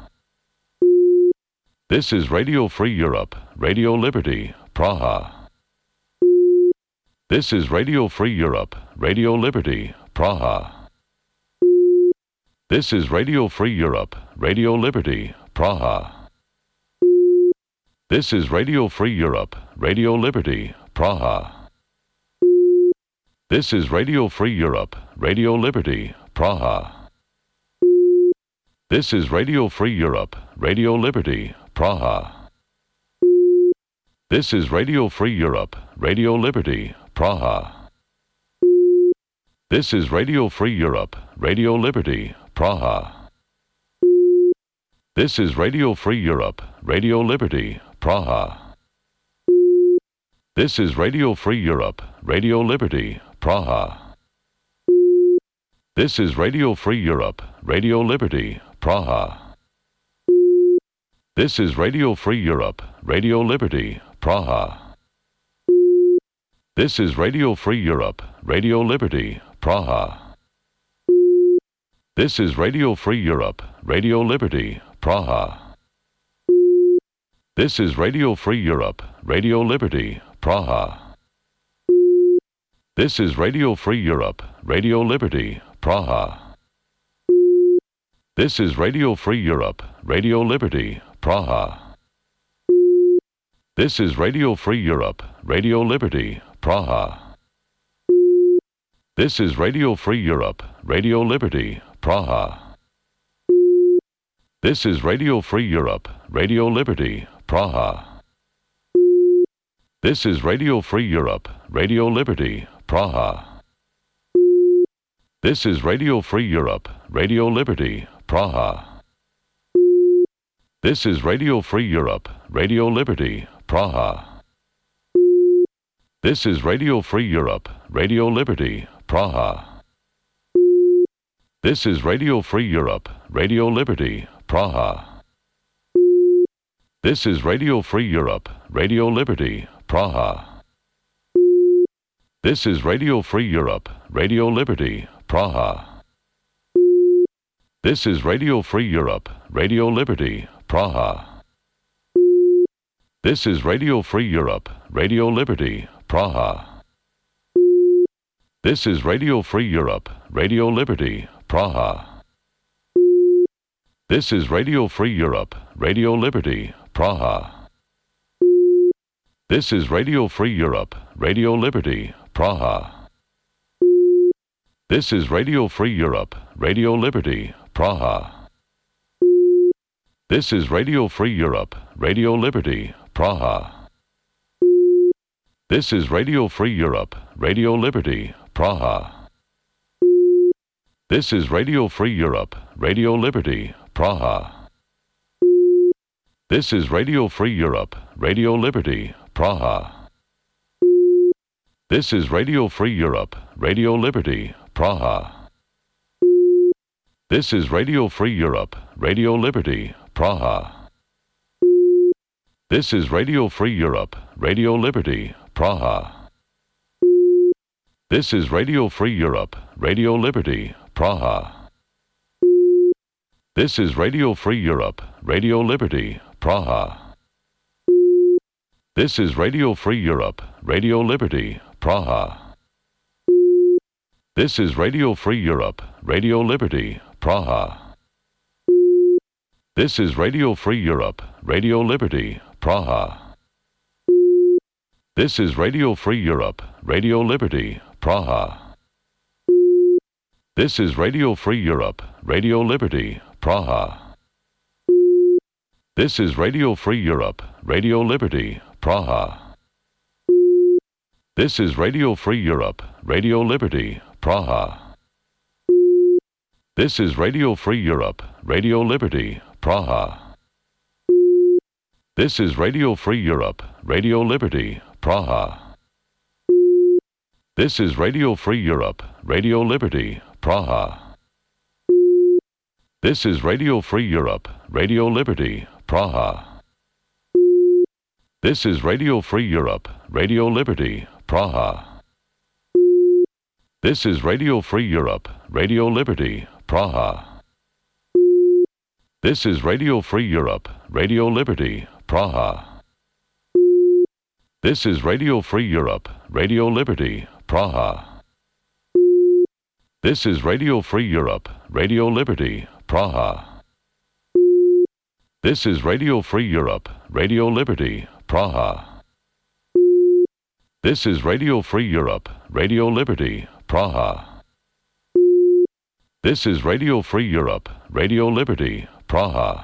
This is Radio Free Europe, Radio Liberty, Praha. This is Radio Free Europe, Radio Liberty, Praha. This is Radio Free Europe, Radio Liberty, Praha. This is Radio Free Europe, Radio Liberty, Praha. This is Radio Free Europe, Radio Liberty, Praha. This is Radio Free Europe, Radio Liberty, Praha. This is Radio Free Europe, Radio Liberty, Praha. This is Radio Free Europe, Radio Liberty, Praha. This is Radio Free Europe, Radio Liberty, Praha. This is Radio Free Europe, Radio Liberty, Praha. This is Radio Free Europe, Radio Liberty, Praha. This is Radio Free Europe, Radio Liberty, Praha. This is Radio Free Europe, Radio Liberty, Praha. This is Radio Free Europe, Radio Liberty, Praha. This is Radio Free Europe, Radio Liberty, Praha. This is Radio Free Europe, Radio Liberty, Praha. This is Radio Free Europe, Radio Liberty, Praha. This is Radio Free Europe, Radio Liberty, Praha. This is Radio Free Europe, Radio Liberty, Praha. This is Radio Free Europe, Radio Liberty, Praha. This is Radio Free Europe, Radio Liberty, Praha. This is Radio Free Europe, Radio Liberty, Praha. This is Radio Free Europe, Radio Liberty, Praha. This is Radio Free Europe, Radio Liberty, Praha. This is Radio Free Europe, Radio Liberty, Praha. This is Radio Free Europe, Radio Liberty, Praha. This is Radio Free Europe, Radio Liberty, Praha. This is Radio Free Europe, Radio Liberty, Praha. This is Radio Free Europe, Radio Liberty, Praha. This is Radio Free Europe, Radio Liberty, Praha. This is Radio Free Europe, Radio Liberty, Praha. This is Radio Free Europe, Radio Liberty, Praha. This is Radio Free Europe, Radio Liberty, Praha. This is Radio Free Europe, Radio Liberty, Praha. This is Radio Free Europe, Radio Liberty, Praha. This is Radio Free Europe, Radio Liberty, Praha. This is Radio Free Europe, Radio Liberty, Praha. This is Radio Free Europe, Radio Liberty, Praha. This is Radio Free Europe, Radio Liberty, Praha. This is Radio Free Europe, Radio Liberty, Praha. This is Radio Free Europe, Radio Liberty, Praha. This is Radio Free Europe, Radio Liberty, Praha. This is Radio Free Europe, Radio Liberty, Praha. This is Radio Free Europe, Radio Liberty, Praha. This is Radio Free Europe, Radio Liberty, Praha. This is Radio Free Europe, Radio Liberty, Praha. This is Radio Free Europe, Radio Liberty, Praha. This is Radio Free Europe, Radio Liberty, Praha. This is Radio Free Europe, Radio Liberty, Praha. This is Radio Free Europe, Radio Liberty, Praha. This is Radio Free Europe, Radio Liberty, Praha. This is Radio Free Europe, Radio Liberty, Praha. This is Radio Free Europe, Radio Liberty, Praha. This is Radio Free Europe, Radio Liberty, Praha. This is Radio Free Europe, Radio Liberty, Praha. This is Radio Free Europe, Radio Liberty, Praha. This is Radio Free Europe, Radio Liberty, Praha. This is Radio Free Europe, Radio Liberty, Praha. This is Radio Free Europe, Radio Liberty, Praha. This is Radio Free Europe, Radio Liberty, Praha. This is Radio Free Europe, Radio Liberty, Praha.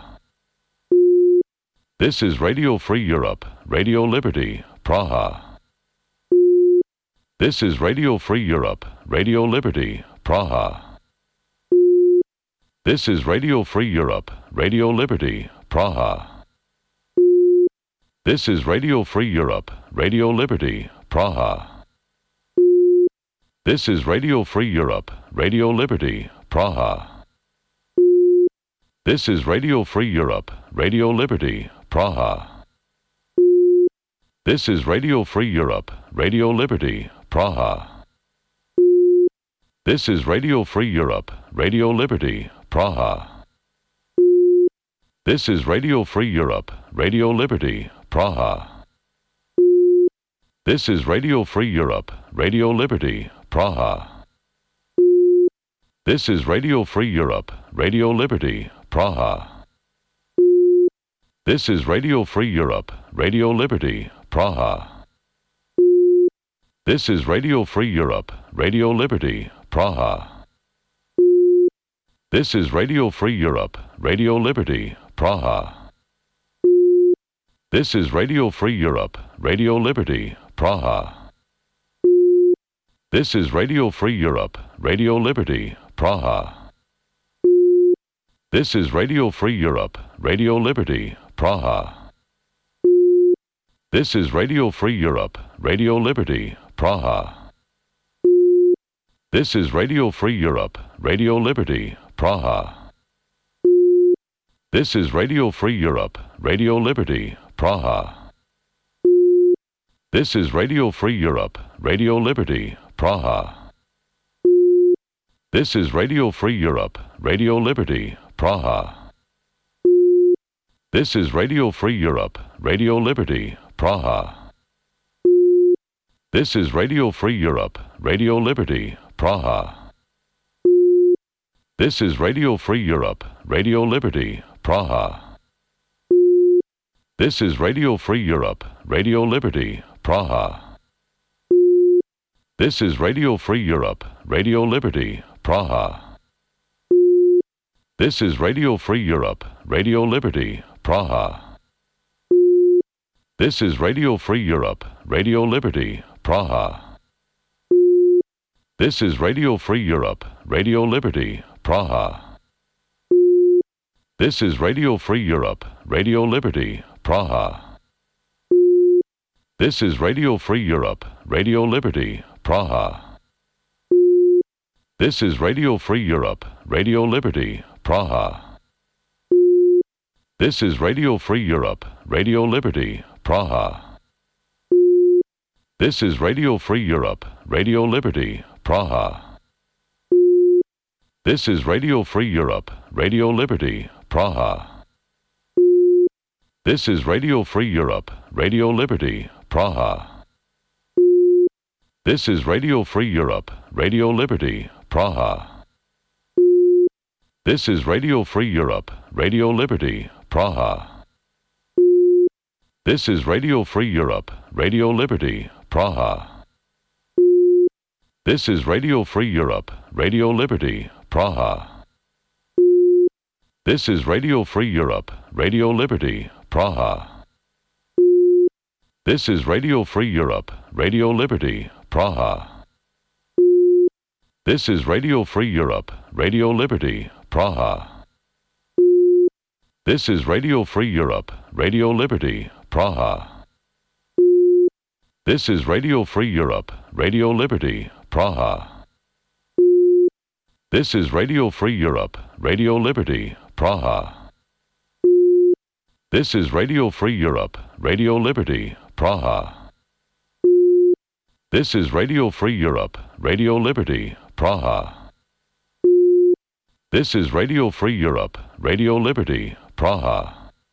This is Radio Free Europe, Radio Liberty, Praha. This is Radio Free Europe, Radio Liberty, Praha. This is Radio Free Europe, Radio Liberty, Praha. This is Radio Free Europe, Radio Liberty, Praha. This is Radio Free Europe, Radio Liberty, Praha. This is Radio Free Europe, Radio Liberty, Praha. This is Radio Free Europe, Radio Liberty, Praha. This is Radio Free Europe, Radio Liberty, Praha. This is Radio Free Europe, Radio Liberty, Praha. This is Radio Free Europe, Radio Liberty, Praha. This is Radio Free Europe, Radio Liberty, Praha. This is Radio Free Europe, Radio Liberty, Praha. This is Radio Free Europe, Radio Liberty, Praha. This is Radio Free Europe, Radio Liberty, Praha. This is Radio Free Europe, Radio Liberty, Praha. This is Radio Free Europe, Radio Liberty, Praha. This is Radio Free Europe, Radio Liberty, Praha. This is Radio Free Europe, Radio Liberty, Praha. This is Radio Free Europe, Radio Liberty, Praha. This is Radio Free Europe, Radio Liberty, Praha. This is Radio Free Europe, Radio Liberty, Praha. This is Radio Free Europe, Radio Liberty, Praha. This is Radio Free Europe, Radio Liberty, Praha. This is Radio Free Europe, Radio Liberty, Praha. This is Radio Free Europe, Radio Liberty, Praha. This is Radio Free Europe, Radio Liberty, Praha. This is Radio Free Europe, Radio Liberty, Praha. This is Radio Free Europe, Radio Liberty, Praha. This is Radio Free Europe, Radio Liberty, Praha. This is Radio Free Europe, Radio Liberty, Praha. This is Radio Free Europe, Radio Liberty, Praha. This is Radio Free Europe, Radio Liberty, Praha. This is Radio Free Europe, Radio Liberty, Praha. This is Radio Free Europe, Radio Liberty, Praha. This is Radio Free Europe, Radio Liberty, Praha. This is Radio Free Europe, Radio Liberty, Praha. This is Radio Free Europe, Radio Liberty, Praha. This is Radio Free Europe, Radio Liberty, Praha. This is Radio Free Europe, Radio Liberty, Praha. This is Radio Free Europe, Radio Liberty, Praha. This is Radio Free Europe, Radio Liberty, Praha. This is Radio Free Europe, Radio Liberty, Praha. This is Radio Free Europe, Radio Liberty, Praha. This is Radio Free Europe, Radio Liberty, Praha. This is Radio Free Europe, Radio Liberty, Praha. This is Radio Free Europe, Radio Liberty, Praha. This is Radio Free Europe, Radio Liberty, Praha. This is Radio Free Europe, Radio Liberty, Praha. This is Radio Free Europe, Radio Liberty, Praha. This is Radio Free Europe, Radio Liberty, Praha.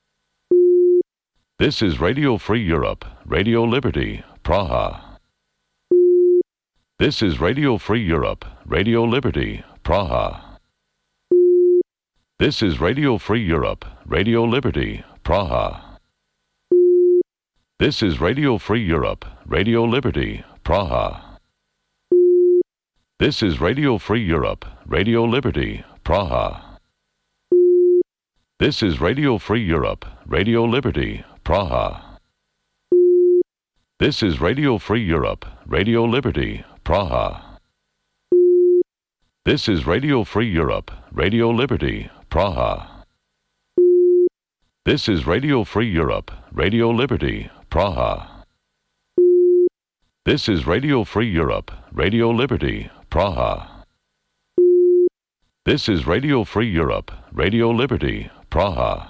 This is Radio Free Europe, Radio Liberty, Praha. This is Radio Free Europe, Radio Liberty, Praha. This is Radio Free Europe, Radio Liberty, Praha. This is Radio Free Europe, Radio Liberty, Praha. This is Radio Free Europe, Radio Liberty, Praha. This is Radio Free Europe, Radio Liberty, Praha. This is Radio Free Europe, Radio Liberty, Praha. This is Radio Free Europe, Radio Liberty, Praha. This is Radio Free Europe, Radio Liberty, Praha. This is Radio Free Europe, Radio Liberty, Praha. This is Radio Free Europe, Radio Liberty, Praha.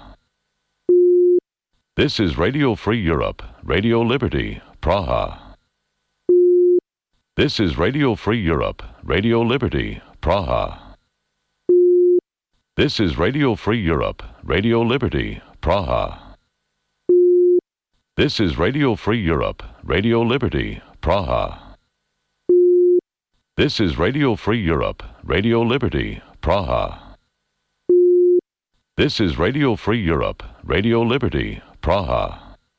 This is Radio Free Europe, Radio Liberty, Praha. This is Radio Free Europe, Radio Liberty, Praha. This is Radio Free Europe, Radio Liberty, Praha. This is Radio Free Europe, Radio Liberty, Praha. This is Radio Free Europe, Radio Liberty, Praha. This is Radio Free Europe, Radio Liberty, Praha.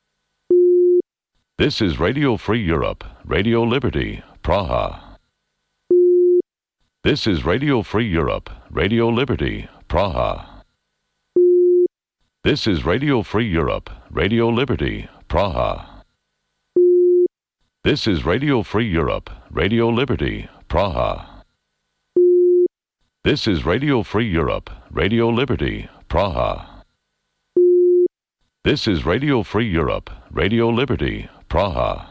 This is Radio Free Europe, Radio Liberty, Praha. This is Radio Free Europe, Radio Liberty, Praha. This is Radio Free Europe, Radio Liberty, Praha. This is Radio Free Europe, Radio Liberty, Praha. This is Radio Free Europe, Radio Liberty, Praha. This is Radio Free Europe, Radio Liberty, Praha.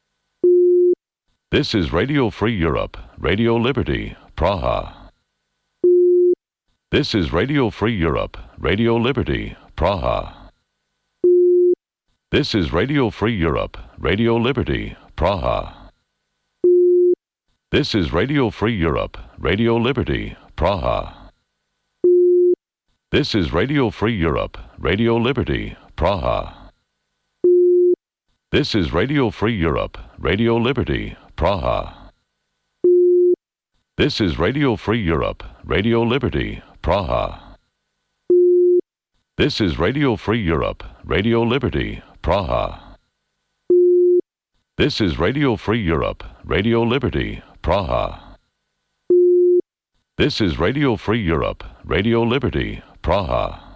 This is Radio Free Europe, Radio Liberty, Praha. This is Radio Free Europe, Radio Liberty, Praha. This is Radio Free Europe, Radio Liberty, Praha. This is Radio Free Europe, Radio Liberty, Praha. This is Radio Free Europe, Radio Liberty, Praha. This is Radio Free Europe, Radio Liberty, Praha. This is Radio Free Europe, Radio Liberty, Praha. This is Radio Free Europe, Radio Liberty, Praha. This is Radio Free Europe, Radio Liberty, Praha. This is Radio Free Europe, Radio Liberty, Praha.